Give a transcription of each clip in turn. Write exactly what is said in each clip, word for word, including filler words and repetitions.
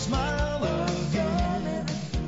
smile again.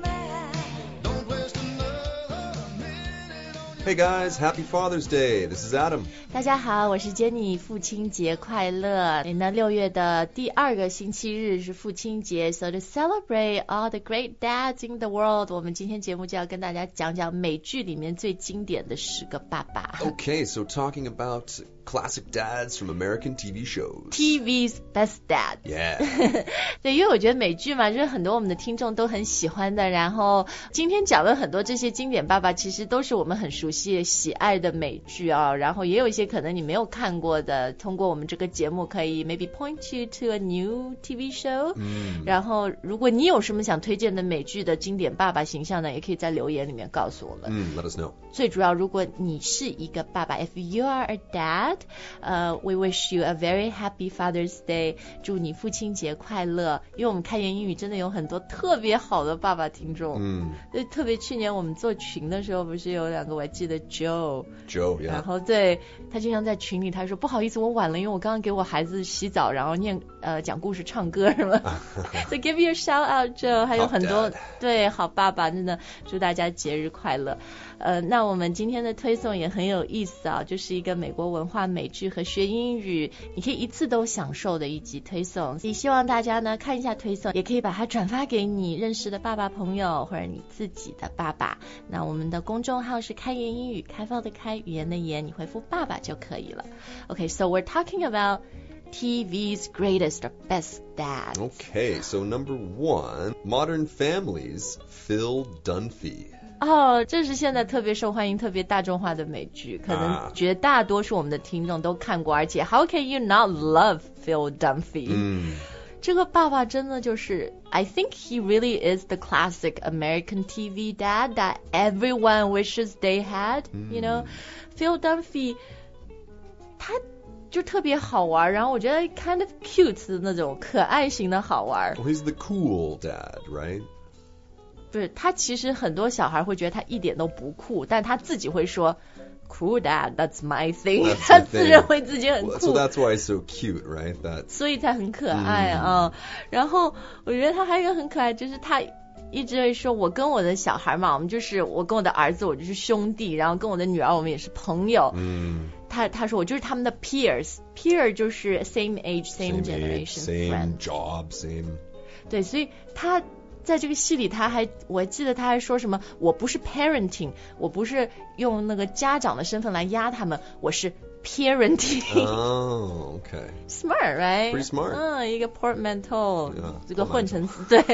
Don't waste another minute on your... Hey guys, happy Father's Day. This is Adam. 大家好，我是 Jenny， 父亲节快乐。那六月的第二个星期日是父亲节 ，So to celebrate all the great dads in the world， 我们今天节目就要跟大家讲讲美剧里面最经典的十个爸爸。 Okay, so talking about classic dads from American T V shows. T V's best dad. Yeah. 对，因为我觉得美剧嘛，就是很多我们的听众都很喜欢的。然后今天讲了很多这些经典爸爸，其实都是我们很熟悉、喜爱的美剧啊。然后也有一些可能你没有看过的，通过我们这个节目可以 maybe point you to a new T V show。嗯。然后如果你有什么想推荐的美剧的经典爸爸形象呢，也可以在留言里面告诉我们。 嗯 ，Let us know。 最主要，如果你是一个爸爸 ，if you are a dad。呃、uh, ，we wish you a very happy Father's Day， 祝你父亲节快乐。因为我们开言英语真的有很多特别好的爸爸听众，嗯，就特别去年我们做群的时候，不是有两个我还记得 Joe，Joe， yeah. 然后对他经常在群里他说不好意思我晚了，因为我刚刚给我孩子洗澡，然后念呃讲故事唱歌什么，so give you a shout out Joe， 还有很多对好爸爸，真的祝大家节日快乐。呃，那我们今天的推送也很有意思啊，就是一个美国文化美剧和学英语，你可以一次都享受的一集推送，所以希望大家呢看一下推送，也可以把它转发给你认识的爸爸朋友或者你自己的爸爸。那我们的公众号是开言英语，开放的开，语言的言，你回复爸爸就可以了。Okay, so we're talking about T V's greatest or best dads. Okay, so number one, Modern Family's Phil Dunphy. 哦，这是现在特别受欢迎、特别大众化的美剧，可能绝大多数我们的听众都看过，而且 How can you not love Phil Dunphy？ 嗯，这个爸爸真的就是 I think he really is the classic American T V dad that everyone wishes they had. You know, Phil Dunphy， 他就特别好玩，然后我觉得 kind of cute 的那种可爱型的好玩。 Well, he's the cool dad, right? 不是，他其实很多小孩会觉得他一点都不酷，但他自己会说 cool dad, that's my thing， that's 他自认为自己很酷。 So that's why it's so cute, right? That... 所以才很可爱啊、嗯。然后我觉得他还有一个很可爱，就是他一直会说我跟我的小孩嘛，我们就是我跟我的儿子我就是兄弟，然后跟我的女儿我们也是朋友。嗯，他他说我就是他们的 peers， peer 就是 same age same, same generation age, same job same。 对，所以他在这个戏里他还我记得他还说什么我不是 parenting， 我不是用那个家长的身份来压他们，我是 parenting。 哦、oh, okay. Smart, right? Pretty smart. 嗯，一个 portmanteau、yeah, 这个混成词，对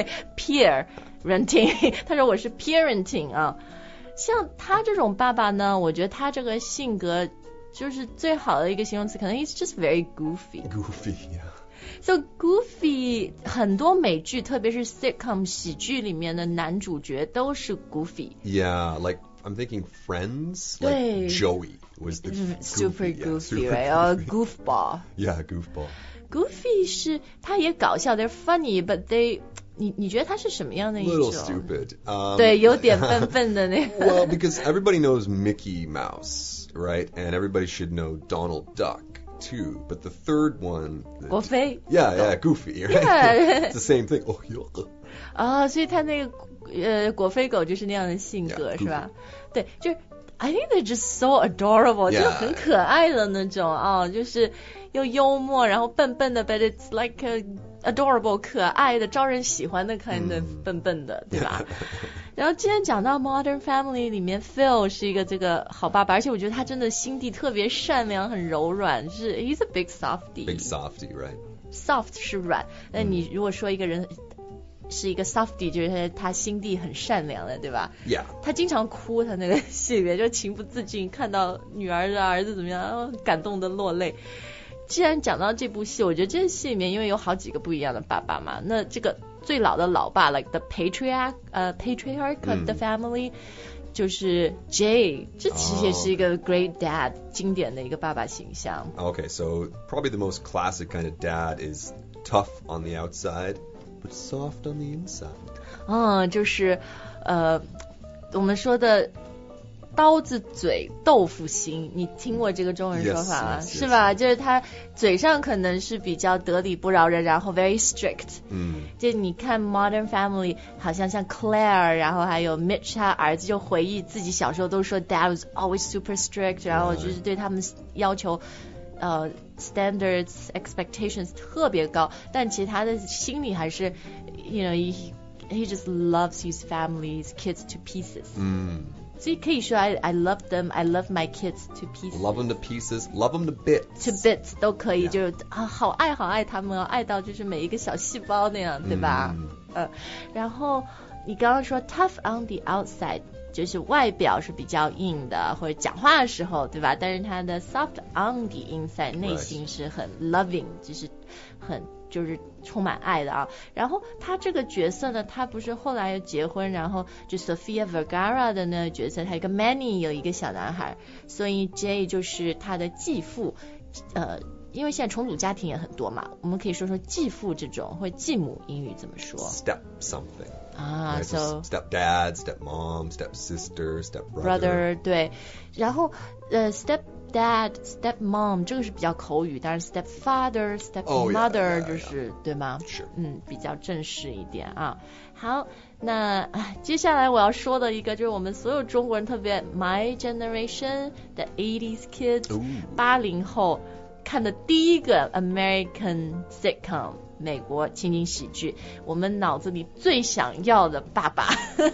parenting 他说我是 parenting 啊。像他这种爸爸呢，我觉得他这个性格就是最好的一个形容词，可能 he's just very goofy. Goofy, yeah.So Goofy 很多美剧特别是 sitcom 喜剧里面的男主角都是 Goofy. Yeah, like I'm thinking Friends, like Joey was the super goofy, goofy, yeah, right? Super Oh, goofball. Yeah, goofball. Goofy 是他也搞笑 ，they're funny, but they 你你觉得他是什么样的一种 ？Little stupid. Um, 对，有点笨笨的那个。 Well, because everybody knows Mickey Mouse, right? And everybody should know Donald Duck.Too, but the third one, 国飞 yeah, yeah, Goofy, right? Yeah. It's the same thing. Oh, yeah. 啊，所以他那个呃果飞狗就是那样的性格， yeah, 是吧？对，就是 I think they're just so adorable， yeah. 就很可爱的那种啊，就是又幽默，然后笨笨的 ，but it's like a adorable 可爱的、招人喜欢的 kind of、嗯、笨笨的，对吧？然后今天讲到 Modern Family 里面 Phil 是一个这个好爸爸，而且我觉得他真的心地特别善良，很柔软，是 he's a big softie. Big softie, right? Soft 是软，那你如果说一个人是一个 softie， 就是他心地很善良的，对吧 ？Yeah. 他经常哭，他那个戏里面就情不自禁，看到女儿的儿子怎么样，感动的落泪。既然讲到这部戏，我觉得这戏里面因为有好几个不一样的爸爸嘛，那这个最老的老爸 like the patriarch 呃、uh, patriarch of the family、嗯、就是 Jay， 这其实也是一个 great dad、oh. 经典的一个爸爸形象。 Okay, so probably the most classic kind of dad is tough on the outside but soft on the inside. 嗯，就是呃我们说的刀子嘴豆腐心，你听过这个中文说法吗？ Yes, yes, 是吧？ yes. 就是他嘴上可能是比较得理不饶人，然后 very strict。 嗯， 就你看 Modern Family， 好像像 Claire， 然后还有 Mitch， 他儿子就回忆自己小时候都说 Dad was always super strict， 然后就是对他们要求。呃 standards expectations 特别高，但其实他的心里还是 you know he, he just loves his family, his kids to pieces。 嗯， 所以可以说 I, I love them, I love my kids to pieces. love them to pieces, love them to bits. To bits 都可以， Yeah. 就是啊，好爱好爱他们哦，爱到就是每一个小细胞那样，对吧？ 嗯呃，然后你刚刚说 tough on the outside， 就是外表是比较硬的，或者讲话的时候，对吧？但是他的 soft on the inside， 内心是很 loving， 就是很就是充满爱的啊。然后他这个角色呢，他不是后来又结婚，然后就 Sofia Vergara 的那个角色，他有一个 Manny， 有一个小男孩，所以 Jay 就是他的继父，呃。因为现在重组家庭也很多嘛，我们可以说说继父这种或继母英语怎么说 Step something. 啊 Right? so step dad, step mom, step sister, step brother. brother 对，然后呃 step dad, step mom 这个是比较口语，当然 step father, step Oh, yeah, mother yeah, 就是 yeah. 对吗？ 是嗯，比较正式一点啊。好，那接下来我要说的一个就是我们所有中国人，特别 my generation the eighties kids， Ooh. 八零后看的第一个 American sitcom 美国情景喜剧，我们脑子里最想要的爸爸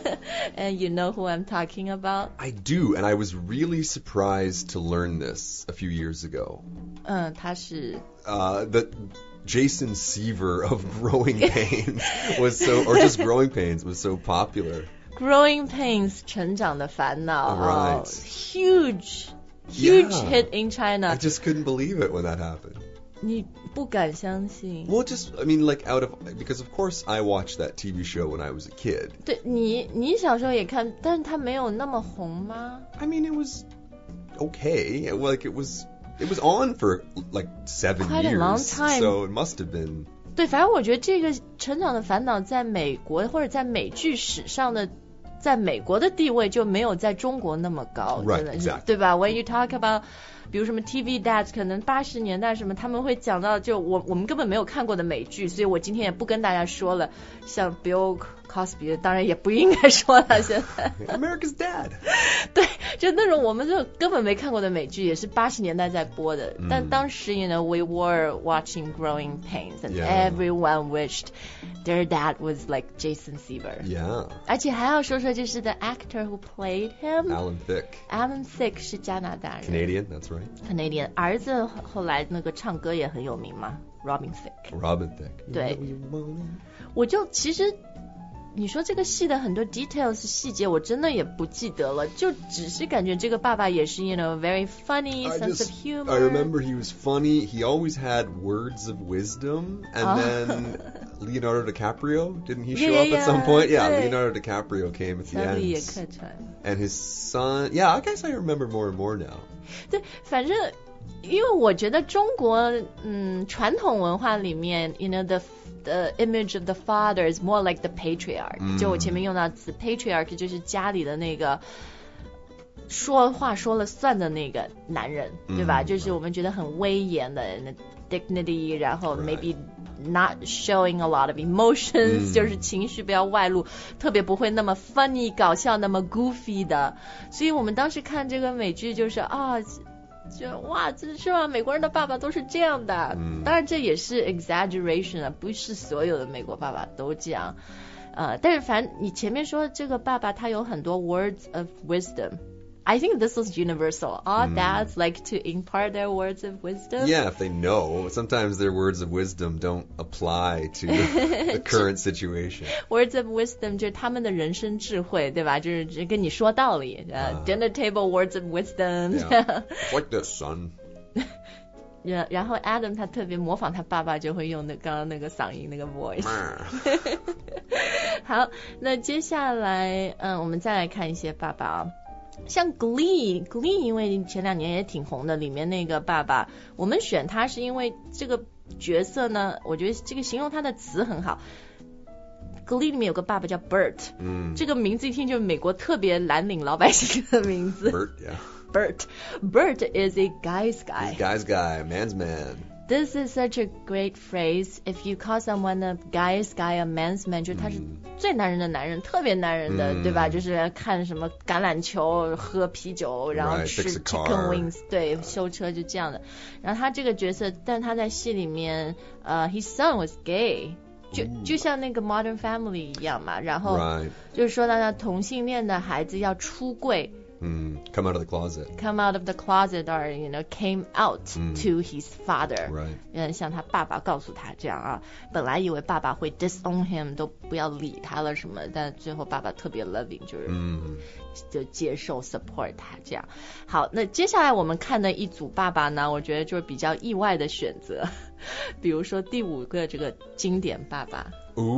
and you know who I'm talking about? I do, and I was really surprised to learn this a few years ago. 嗯，他是 Uh, that Jason Seaver of Growing Pains was so, or just Growing Pains was so popular. Growing Pains 成长的烦恼 Right. oh, huge huge Yeah. hit in China I just couldn't believe it when that happened. 你不敢相信 Well, just, I mean, like, out of, because of course I watched that T V show when I was a kid. 对你你小时候也看，但是他没有那么红吗？ I mean, it was okay. Like, it was, it was on for, like, seven Quite a years. long time. So it must have been. 对，反正我觉得这个成长的烦恼在美国或者在美剧史上的，在美国的地位就没有在中国那么高， Right, 真的是 exactly. 对吧 ？When you talk about， 比如什么 T V dads， 可能八十年代什么，他们会讲到就我我们根本没有看过的美剧，所以我今天也不跟大家说了。像 Bill Cosby， 当然也不应该说了，现在。 America's Dad. 对，就那种我们就根本没看过的美剧，也是八十年代在播的。 嗯但当时 you know we were watching Growing Pains and Yeah. everyone wished their dad was like Jason Seaver. Yeah. 而且还要说说就是 the actor who played him Alan Thicke. Alan Thicke 是加拿大人 Canadian, that's right. Canadian 儿子后来那个唱歌也很有名嘛 Robin Thicke。 Robin Thicke. 对。 You know you want it. 我就其实你说这个戏的很多 details 细节我真的也不记得了，就只是感觉这个爸爸也是 you know very funny I sense just, of humor. I remember he was funny. He always had words of wisdom. And Oh. then Leonardo DiCaprio, didn't he show Yeah, up yeah, at some point? Yeah, yeah. Leonardo DiCaprio came at the 小李也 end. 客串。 And his son, yeah, I guess I remember more and more now. 对，反正因为我觉得中国嗯传统文化里面 you know the the image of the father is more like the patriarch、 嗯、 就我前面用到词 patriarch 就是家里的那个说话说了算的那个男人、 嗯、 对吧，就是我们觉得很威严的 dignity， 然后 maybe not showing a lot of emotions、嗯、就是情绪不要外露，特别不会那么 funny 搞笑那么 goofy 的，所以我们当时看这个美剧就是啊就哇，这是吧？美国人的爸爸都是这样的， 嗯、 当然这也是 exaggeration 啊，不是所有的美国爸爸都这样，呃，但是反正你前面说这个爸爸他有很多 words of wisdom。I think this is universal. All mm. dads like to impart their words of wisdom. Yeah, if they know. Sometimes their words of wisdom don't apply to the current situation. Words of wisdom 就是他们的人生智慧，对吧？就是跟你说道理。呃、uh, dinner table words of wisdom. Yeah. Like this, son. 然后 Adam 他特别模仿他爸爸，就会用那刚刚那个嗓音那个 voice。好，那接下来，嗯，我们再来看一些爸爸啊。像 Glee Glee 因为前两年也挺红的，里面那个爸爸我们选他是因为这个角色呢，我觉得这个形容他的词很好。 Glee 里面有个爸爸叫 Bert， 嗯， 这个名字一听就是美国特别蓝领老百姓的名字。 Bert, yeah. Bert. Bert is a guy's guy. He's guy's guy, man's man. This is such a great phrase. If you call someone a guy's guy, a man's man， 就是他是最男人的男人，特别男人的， 嗯对吧？就是看什么橄榄球、喝啤酒，然后 Right, 吃 fix a car. chicken wings， 对，修车就这样的。然后他这个角色，但他在戏里面，呃、uh, ，his son was gay。就就像那个 Modern Family 一样嘛，然后 Right. 就是说到他同性恋的孩子要出柜。 Mm, come out of the closet. Come out of the closet or, you know, came out Mm. to his father. Right. 嗯，像他爸爸告诉他这样啊，本来以为爸爸会 disown him， 都不要理他了什么，但最后爸爸特别 loving， 就是、 Mm. 就接受 support 他这样。好，那接下来我们看的一组爸爸呢，我觉得就是比较意外的选择，比如说第五个这个经典爸爸。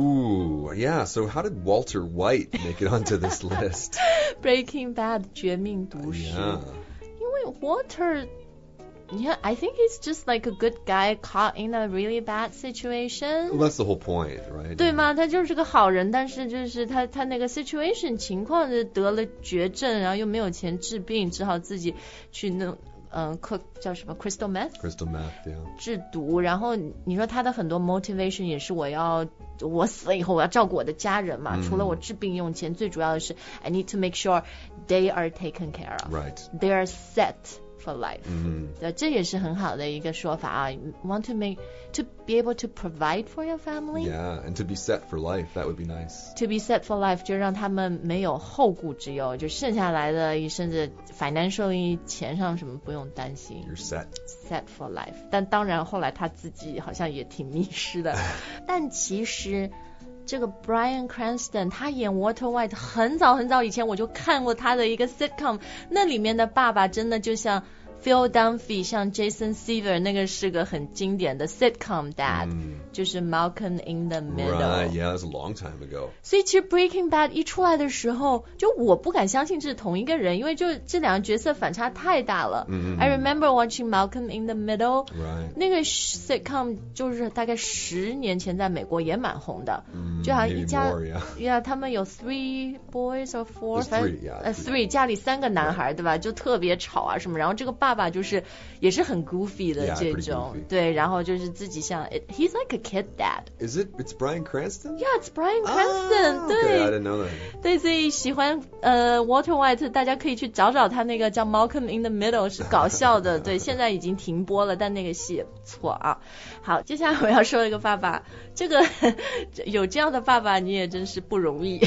Ooh, yeah. So how did Walter White make it onto this list? Breaking Bad 绝命毒师。 Yeah. 因为 Walter Yeah, I think he's just like a good guy caught in a really bad situation. Well, that's the whole point, right? 对吗？他就是个好人，但是就是他他那个 situation 情况是得了绝症，然后又没有钱治病，只好自己去弄嗯 cook 叫什么 crystal meth Crystal meth, yeah. 制毒。然后你说他的很多 motivation 也是我要我死了以后我要照顾我的家人嘛， 嗯除了我治病用钱，最主要的是 I need to make sure they are taken care of. Right. They are set.For life， 嗯， 对，这也是很好的一个说法啊。Want to make to be able to provide for your family. Yeah, and to be set for life, that would be nice. To be set for life， 就让他们没有后顾之忧，就剩下来的甚至 financially 钱上什么不用担心。 You're set. Set for life， 但当然后来他自己好像也挺迷失的。但其实这个 Bryan Cranston 他演 Walter White 很早很早以前我就看过他的一个 sitcom， 那里面的爸爸真的就像 Phil Dunphy 像 Jason Seaver， 那个是个很经典的 sitcom dad、嗯、就是 Malcolm in the Middle。 Right, yeah, it was a long time ago. 所以其实 Breaking Bad 一出来的时候，就我不敢相信这是同一个人，因为就这两个角色反差太大了、 嗯、 I remember watching Malcolm in the Middle、 Right. 那个 sitcom 就是大概十年前在美国也蛮红的、 嗯、 就好像一家 more, yeah. yeah, 他们有 three boys or four three, yeah, 呃 three 家里三个男孩、right. 对吧，就特别吵啊什么，然后这个爸爸就是也是很 goofy 的 yeah, 这种，对，然后就是自己像 he's like a kid dad. Is it? It's Bryan Cranston? Yeah, it's Bryan Cranston、 ah, 对、 okay, I didn't know that. 对，所以喜欢呃 Walter White 大家可以去找找他那个叫 Malcolm in the Middle， 是搞笑的对，现在已经停播了，但那个戏也不错啊。好，接下来我要说一个爸爸，这个有这样的爸爸你也真是不容易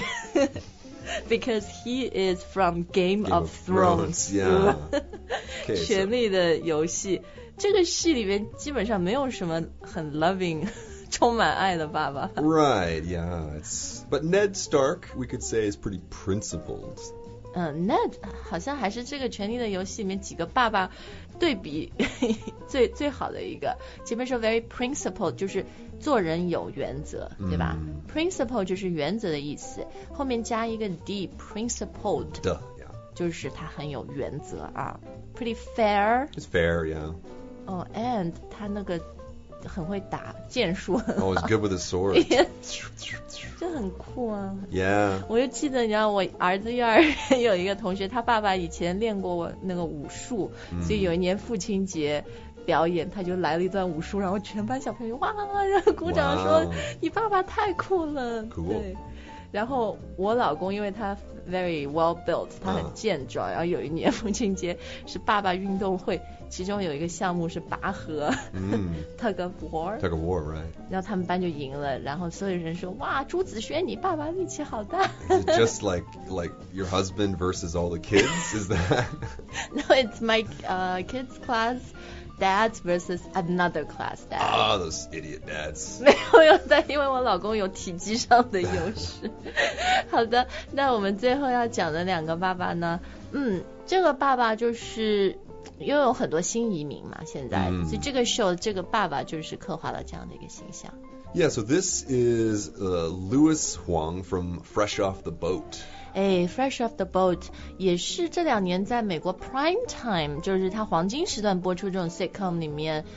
because he is from Game, Game of, of Thrones, Thrones yeah. okay, 权力的游戏。这个戏里面基本上没有什么很 loving 充满爱的爸爸。 Right, yeah. It's, but Ned Stark, we could say, is pretty principled. 嗯 Ned 好像还是这个权力的游戏里面几个爸爸对比最最好的一个。前面说 very principled 就是做人有原则，对吧、嗯、principle 就是原则的意思，后面加一个 d principled Duh, yeah. 就是他很有原则啊。 pretty fair. It's fair, yeah. Oh, and 他那个很会打剑术。 Oh, he's good with his sword. 这很酷啊。 Yeah. 我就记得你知道我儿子幼儿园有一个同学，他爸爸以前练过那个武术、嗯、所以有一年父亲节表演他就来了一段武术，然后全班小朋友哇然后鼓掌说、wow. 你爸爸太酷了。 Cool. 对，然后我老公因为他 very well built 他很健壮、uh. 然后有一年父亲节是爸爸运动会，其中有一个项目是拔河、mm. tug of war tug of war, right. 然后他们班就赢了，然后所有人说哇朱子轩你爸爸力气好大。 Is it just like like your husband versus all the kids? Is that? No, it's my uh, kids class dads versus another class dad. Ah, those idiot dads. 没有有的，因为我老公有体积上的优势。好的，那我们最后要讲的两个爸爸呢，嗯，这个爸爸就是因为有很多新移民嘛，现在、嗯、所以这个 show 这个爸爸就是刻画了这样的一个形象。 Yeah, so this is uh, Louis Huang from Fresh Off the Boat. 哎 Fresh Off the Boat 也是这两年在美国 Prime Time 就是它黄金时段播出这种 sitcom 里面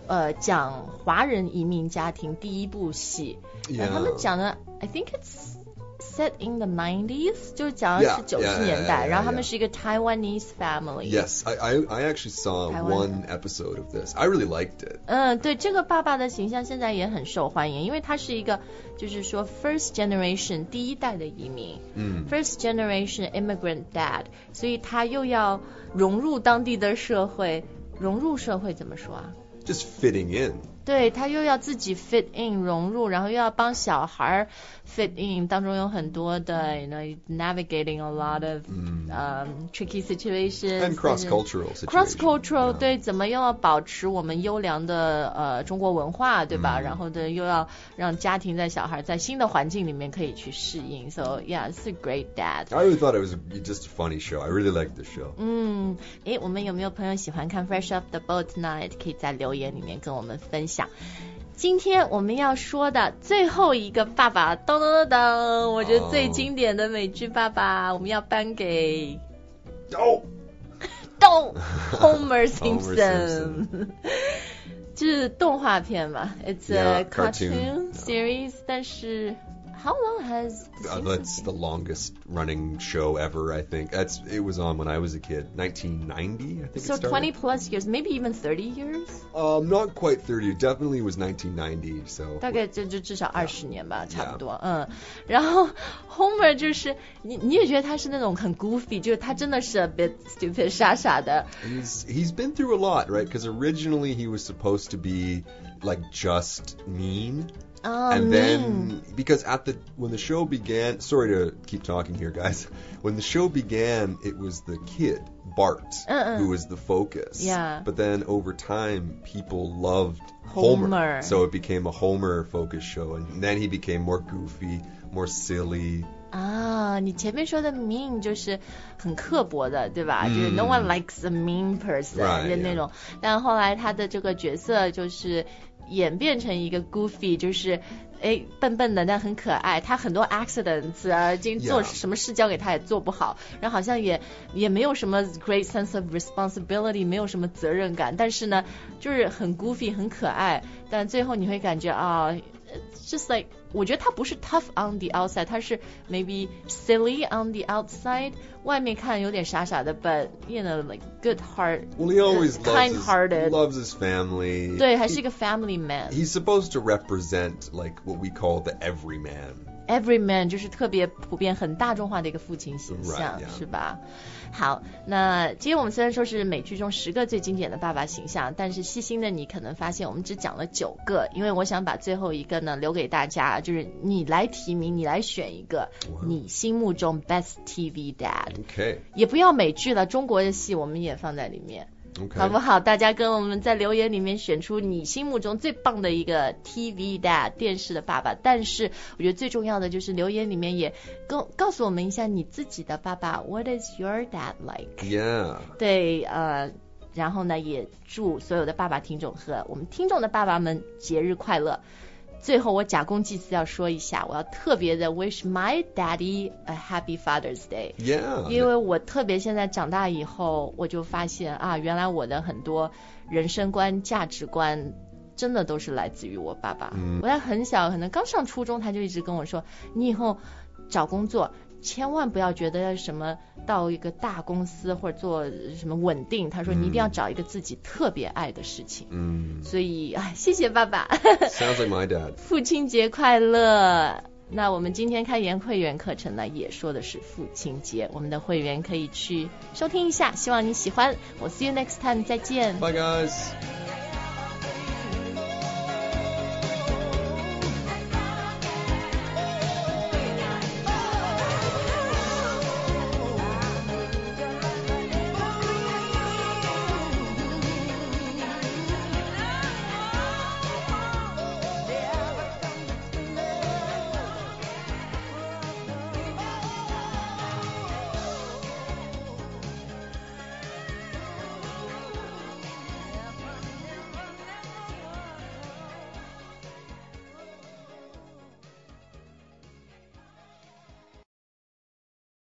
呃讲华人移民家庭第一部戏。 Yeah. 他们讲的 I think it's set in the nineties 就是讲的是 Yeah, 九十 yeah, 年代 yeah, yeah, 然后他们 yeah. 是一个 Taiwanese family. Yes, I, I, I actually saw Taiwan. one episode of this. I really liked it. 嗯，对，这个爸爸的形象现在也很受欢迎，因为他是一个就是说 first generation 第一代的移民， 嗯 first generation immigrant dad， 所以他又要融入当地的社会，融入社会怎么说啊？ Just fitting in. 对，他又要自己 fit in 融入，然后又要帮小孩 fit in， 当中有很多的 you know navigating a lot of、 嗯 um, tricky situations And cross-cultural situations. cross cultural Yeah. 对，怎么又要保持我们优良的呃中国文化，对吧？ 嗯然后的又要让家庭在小孩在新的环境里面可以去适应。So yeah, it's a great dad. I really thought it was a, just a funny show. I really liked the show. 嗯，诶，我们有没有朋友喜欢看 Fresh Off the Boat 呢？也可以在留言里面跟我们分享。今天我们要说的最后一个爸爸，噔噔噔噔，我觉得最经典的美剧爸爸，我们要颁给 Oh! 动 Homer Homer Simpson， 这是动画片嘛 ？It's a Yeah, cartoon. cartoon series， 但是 how long has the Uh, Simpsons that's the been? longest running show ever, I think. That's It was on when I was a kid. nineteen ninety, I think So it started. twenty plus years, maybe even thirty years？ Um, not quite thirty. It definitely was nineteen ninety, so... 大概就就至少二十年吧，差不多，嗯。然后 Homer 就是你你也觉得他是那种很 goofy， 就是他真的是 a bit stupid 傻傻的。 He's, he's been through a lot, right? Because originally he was supposed to be, like, just mean. 啊 And ，mean then, because at the when the show began, sorry to keep talking here, guys. When the show began, it was the kid Bart Uh-uh. who was the focus. Yeah. But then over time, people loved Homer, Homer. so it became a Homer focused show, and then he became more goofy, more silly. 啊，你前面说的 mean 就是很刻薄的，对吧？ 嗯就是 no one likes a mean person Right, 的那种。但后来他的这个角色就是演变成一个 goofy， 就是哎笨笨的但很可爱。他很多 accidents 啊，今做 Yeah. 什么事交给他也做不好，然后好像也也没有什么 great sense of responsibility， 没有什么责任感。但是呢，就是很 goofy， 很可爱。但最后你会感觉啊。Just like 我觉得他不是 tough on the outside， 他是 maybe silly on the outside， 外面看有点傻傻的 but you know like good heart Well, he always loves his, kind-hearted loves his family. 对，还是一个 family man。 He's supposed to represent like what we call the everyman. Everyman 就是特别普遍很大众化的一个父亲形象 Right, yeah. 是吧？好，那今天我们虽然说是美剧中十个最经典的爸爸形象，但是细心的你可能发现我们只讲了九个，因为我想把最后一个呢留给大家，就是你来提名，你来选一个 Wow. 你心目中 best T V dad， Okay. 也不要美剧了，中国的戏我们也放在里面。 Okay. 好不好？大家跟我们在留言里面选出你心目中最棒的一个 T V dad 电视的爸爸。但是我觉得最重要的就是留言里面也跟告诉我们一下你自己的爸爸 What is your dad like？ Yeah. 对，呃，然后呢，也祝所有的爸爸听众和我们听众的爸爸们节日快乐。最后我假公济私要说一下，我要特别的 wish my daddy a happy Father's Day。 Yeah. 因为我特别现在长大以后，我就发现啊，原来我的很多人生观、价值观真的都是来自于我爸爸。 嗯我在很小，可能刚上初中，他就一直跟我说，你以后找工作千万不要觉得要什么到一个大公司或者做什么稳定，他说你一定要找一个自己特别爱的事情。 Mm. 所以哎，谢谢爸爸。 Sounds like my dad. 父亲节快乐！那我们今天开研会员课程呢，也说的是父亲节，我们的会员可以去收听一下，希望你喜欢。我 see you next time， 再见。 Bye, guys.